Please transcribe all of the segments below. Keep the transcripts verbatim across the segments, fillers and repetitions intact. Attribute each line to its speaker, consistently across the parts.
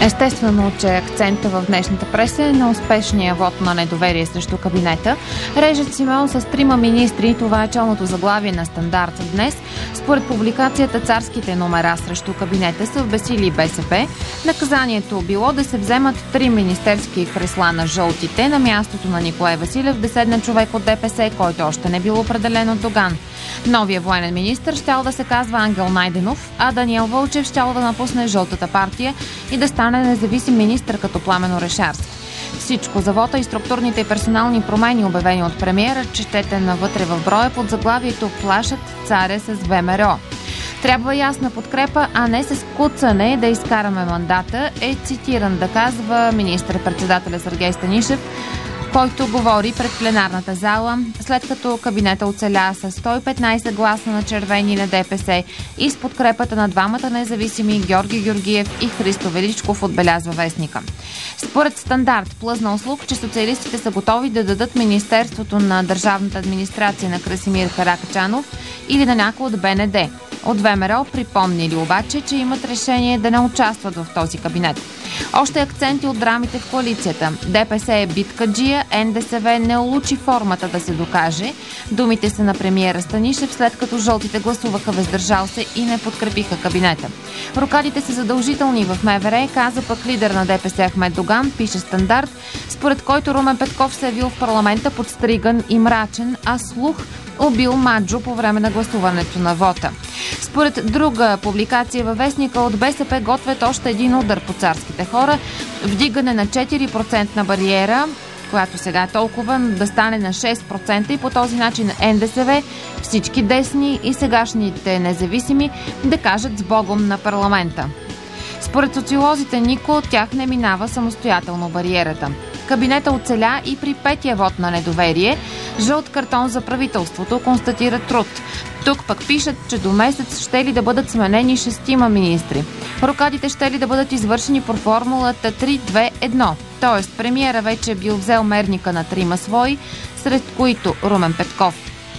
Speaker 1: Естествено, че акцента в днешната преса е на успешния вод на недоверие срещу кабинета. Режат Симеон с трима министри. Това е челното заглавие на Стандарт днес. Според публикацията, царските номера срещу кабинета са в безсилие БСП. Наказанието било да се вземат три министерски кресла на жълтите. На мястото на Николай Василев да седне човек от ДПС, който още не бил определен от Доган. Новия военен министър щял да се казва Ангел Найденов, а Даниел Вълчев щял да напусне жълтата партия и да стане независим министър като Пламен Орешарски. Всичко за вота и структурните и персонални промени, обявени от премиера, четете навътре в броя под заглавието "Плашат царя с ВМРО". Трябва ясна подкрепа, а не с куцане да изкараме мандата, е цитиран да казва министър-председателя Сергей Станишев, който говори пред пленарната зала, след като кабинета оцеля с сто и петнайсет гласа на червени на ДПС и с подкрепата на двамата независими Георги Георгиев и Христо Величков, отбелязва вестника. Според Стандарт плъзна услуг, че социалистите са готови да дадат Министерството на държавната администрация на Красимир Каракачанов или на някой от БНД. От ВМРО припомнили обаче, че имат решение да не участват в този кабинет. Още акценти от драмите в коалицията. ДПС е биткаджия, НДСВ не улучи формата да се докаже. Думите са на премиера Станишев, след като жълтите гласуваха въздържал се и не подкрепиха кабинета. Рокадите са задължителни в МВР, каза пък лидер на ДПС Ахмед Доган, пише Стандарт, според който Румен Петков се е явил в парламента подстриган и мрачен, а слух убил Маджо по време на гласуването на вота. Според друга публикация във вестника, от БСП готвят още един удар по царските хора, вдигане на четири процентна бариера, която сега е толкова, да стане на шест процента и по този начин НДСВ, всички десни и сегашните независими да кажат с Богом на парламента. Според социолозите, никой от тях не минава самостоятелно бариерата. Кабинета оцеля и при петия вод на недоверие. Жълт картон за правителството, констатира Труд. Тук пък пишат, че до месец ще ли да бъдат сменени шестима министри. Рокадите ще ли да бъдат извършени по формулата три две едно. Тоест, премиера вече бил взел мерника на трима свои, сред които Румен Петков.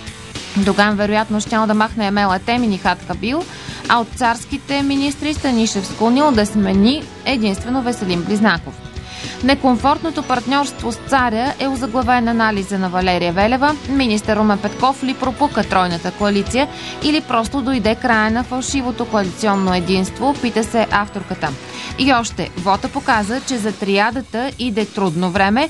Speaker 1: Доган вероятно щял да махне Емел Етем и Нихат Кабил, а от царските министри Станишев склонил да смени единствено Веселин Близнаков. Некомфортното партньорство с царя е озаглавен анализа на Валерия Велева. Министър Румен Петков ли пропука тройната коалиция или просто дойде края на фалшивото коалиционно единство, пита се авторката. И още, вота показа, че за триадата иде трудно време,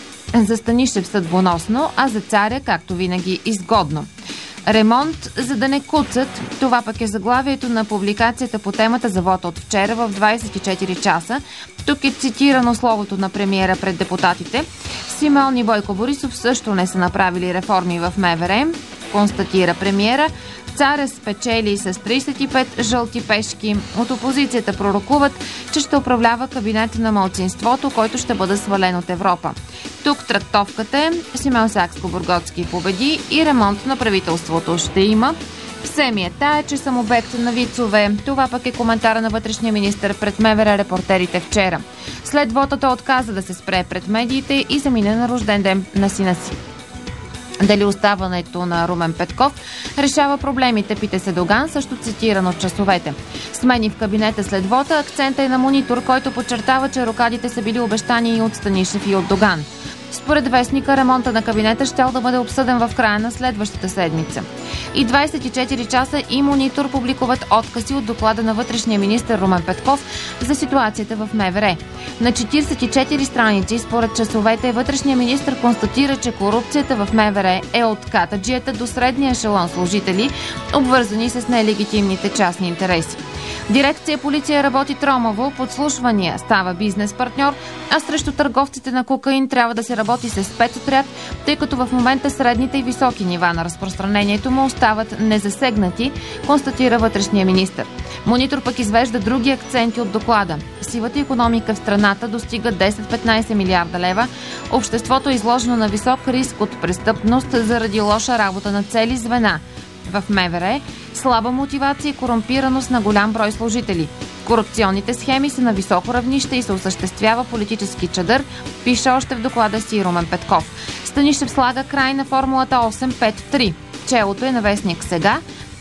Speaker 1: за Станишев съдбоносно, а за царя, както винаги, изгодно. Ремонт, за да не куцат. Това пък е заглавието на публикацията по темата за вота от вчера в двайсет и четири часа. Тук е цитирано словото на премиера пред депутатите. Симеон и Бойко Борисов също не са направили реформи в МВР, констатира премиера. Царя спечели с трийсет и пет жълти пешки. От опозицията пророкуват, че ще управлява кабинета на малцинството, който ще бъде свален от Европа. Тук трактовката е: Симеон Сакскобургготски победи и ремонт на правителството ще има. Все ми е тая, че съм обект на вицове. Това пък е коментара на вътрешния министър пред МВР репортерите вчера. След вота той отказа да се спре пред медиите и замине на рожден ден на сина си. Дали оставането на Румен Петков решава проблемите, пита се Доган, също цитиран от часовете. Смени в кабинета след вота, акцента е на Монитор, който подчертава, че рокадите са били обещани и от Станишев и от Доган. Според вестника, ремонта на кабинета щял да бъде обсъден в края на следващата седмица. И двайсет и четири часа и Монитор публикуват откази от доклада на вътрешния министър Румен Петков за ситуацията в МВР. На четирийсет и четири страници, според часовете, вътрешния министър констатира, че корупцията в МВР е от катаджията до средния ешелон служители, обвързани с нелегитимните частни интереси. Дирекция полиция работи тромаво, подслушвания става бизнес партньор, а срещу търговците на кокаин трябва да се работи с спецотряд, тъй като в момента средните и високи нива на разпространението му остават незасегнати, констатира вътрешния министър. Монитор пък извежда други акценти от доклада. Сивата икономика в страната достига десет-петнайсет милиарда лева, обществото е изложено на висок риск от престъпност заради лоша работа на цели звена в МВР, слаба мотивация и корумпираност на голям брой служители. Корупционните схеми са на високо равнище и се осъществява политически чадър, пише още в доклада си Румен Петков. Станишев слага край на формулата осем пет три. Челото е на вестник Сега.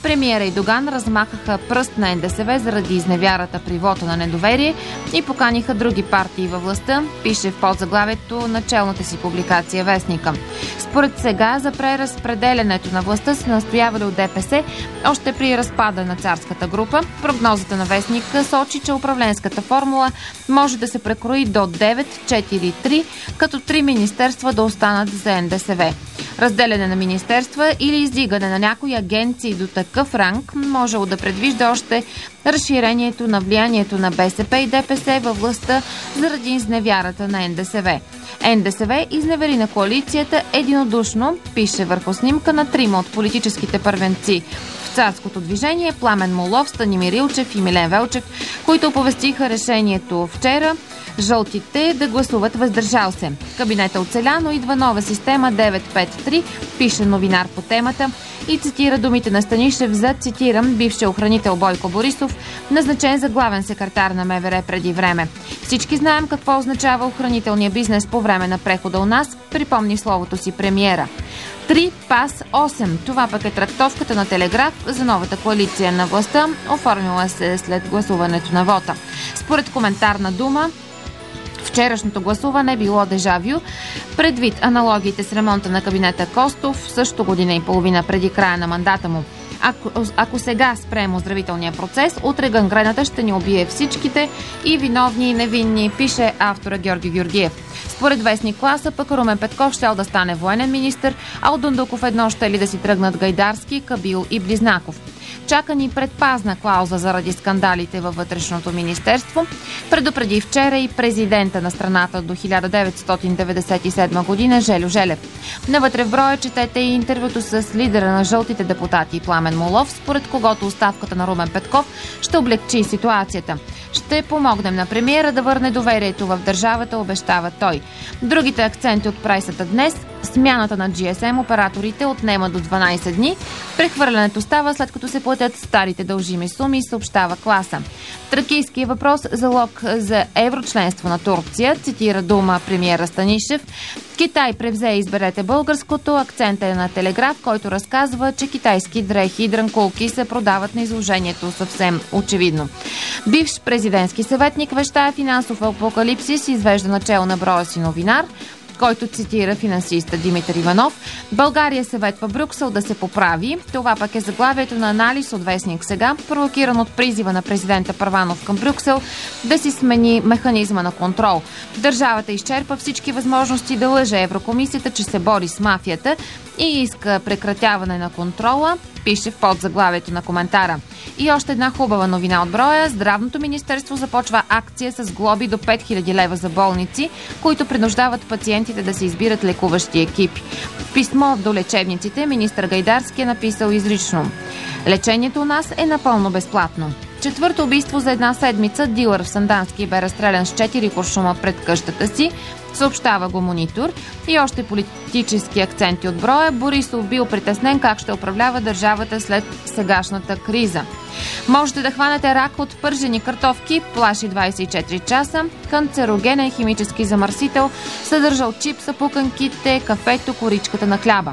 Speaker 1: Премиера и Доган размахаха пръст на Ен Де Ес Ве заради изневярата при вота на недоверие и поканиха други партии във властта, пише в подзаглавието на челната си публикация Вестника. Според сега за преразпределянето на властта се настоявали от Де Пе Се още при разпада на царската група. Прогнозата на Вестника сочи, че управленската формула може да се прекрои до девет четири три, като три министерства да останат за Ен Де Ес Ве. Разделяне на министерства или издигане на някои агенции до такъв ранг може да предвижда още разширението на влиянието на Бе Ес Пе и Де Пе Се във властта заради изневярата на Ен Де Ес Ве. Ен Де Ес Ве изневери на коалицията единодушно, пише върху снимка на трима от политическите първенци в царското движение – Пламен Моллов, Станимир Илчев и Милен Велчев, които оповестиха решението вчера жълтите да гласуват въздържал се. Кабинета оцеля, но идва нова система девет пет три, пише новинар по темата и цитира думите на Станишев за, цитирам, бившия охранител Бойко Борисов, назначен за главен секретар на Ме Ве Ре преди време. Всички знаем какво означава охранителния бизнес по време на прехода у нас, припомни словото си премиера. три пас осем. Това пък е трактовката на Телеграф за новата коалиция на властта, оформила се след гласуването на вота. Според коментарна дума, вчерашното гласуване било дежавю, предвид аналогиите с ремонта на кабинета Костов, също година и половина преди края на мандата му. Ако, ако сега спрем оздравителния процес, утре гангрената ще ни убие всичките и виновни и невинни, пише автора Георги Георгиев. Според вестник Класа, пък Румен Петков щял да стане военен министър, а от Дондуков едно ще ли да си тръгнат Гайдарски, Кабил и Близнаков. Чака ни предпазна клауза заради скандалите във вътрешното министерство. Предупреди вчера и президента на страната до хиляда деветстотин деветдесет и седма година Жельо Желев. Навътре в броя четете и интервюто с лидера на жълтите депутати Пламен Моллов, според когото оставката на Румен Петков ще облегчи ситуацията. Ще помогнем на премиера да върне доверието в държавата, обещава той. Другите акценти от пресата днес: смяната на Джи Ес Ем операторите отнема до дванайсет дни. Прехвърлянето става след като се платят старите дължими суми, съобщава Класа. Тракийският въпрос залог за еврочленство на Турция, цитира дума премиера Станишев. Китай превзе изберете българското, акцента е на Телеграф, който разказва, че китайски дрехи и дрънкулки се продават на изложението съвсем очевидно. Бивш президентски съветник вещае финансов апокалипсис, извежда начало на броя си новинар, който цитира финансиста Димитър Иванов. България съветва Брюксел да се поправи. Това пък е заглавието на анализ от вестник Сега, провокиран от призива на президента Първанов към Брюксел да си смени механизма на контрол. Държавата изчерпа всички възможности да лъже Еврокомисията, че се бори с мафията и иска прекратяване на контрола, пише в подзаглавието на коментара. И още една хубава новина от броя. Здравното министерство започва акция с глоби до пет хиляди лева за болници, които принуждават пациентите да се избират лекуващи екипи. В писмо до лечебниците министър Гайдарски е написал изрично: лечението у нас е напълно безплатно. Четвърто убийство за една седмица. Дилър в Сандански бе разстрелян с четири куршума пред къщата си, съобщава го Монитор. И още политически акценти от броя. Борисов бил притеснен как ще управлява държавата след сегашната криза. Можете да хванете рак от пържени картофки, плаши двайсет и четири часа. Канцерогенен химически замърсител, съдържал чипса, пуканките, кафето, коричката на хляба.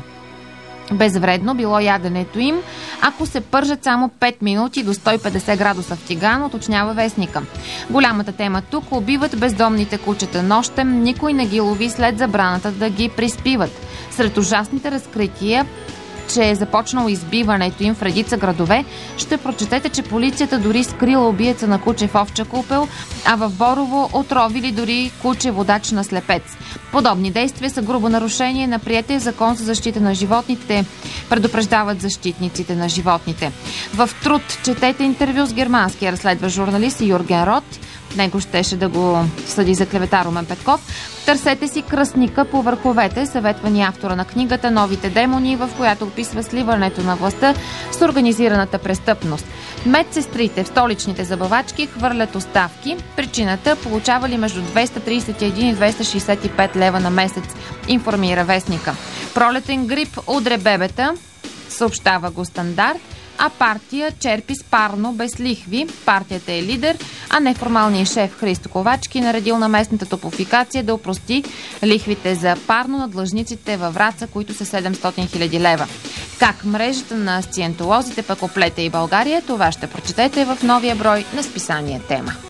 Speaker 1: Безвредно било яденето им, ако се пържат само пет минути до сто и петдесет градуса в тиган, уточнява вестника. Голямата тема тук: убиват бездомните кучета нощем, никой не ги лови след забраната да ги приспиват. Сред ужасните разкрития, че е започнало избиването им в редица градове, ще прочетете, че полицията дори скрила убиеца на куче в овча купел, а в Борово отровили дори куче водач на слепец. Подобни действия са грубо нарушение на приетия закон за защита на животните, предупреждават защитниците на животните. В Труд четете интервю с германския разследващ журналист Юрген Рот. Него щеше да го съди за клевета Румен Петков. Търсете си кръстника по върховете, съветва ни автора на книгата Новите демони, в която описва сливането на властта с организираната престъпност. Медсестрите в столичните забавачки хвърлят оставки. Причината: получавали между двеста трийсет и един и двеста шейсет и пет лева на месец, информира вестника. Пролетен грип удря бебета, съобщава го Стандарт. А партия черпи с парно без лихви. Партията е лидер, а неформалният шеф Христо Ковачки наредил на местната топофикация да опрости лихвите за парно на длъжниците във Враца, които са седемстотин хиляди лева. Как мрежата на сциентолозите пък оплете и България, това ще прочетете в новия брой на списание Тема.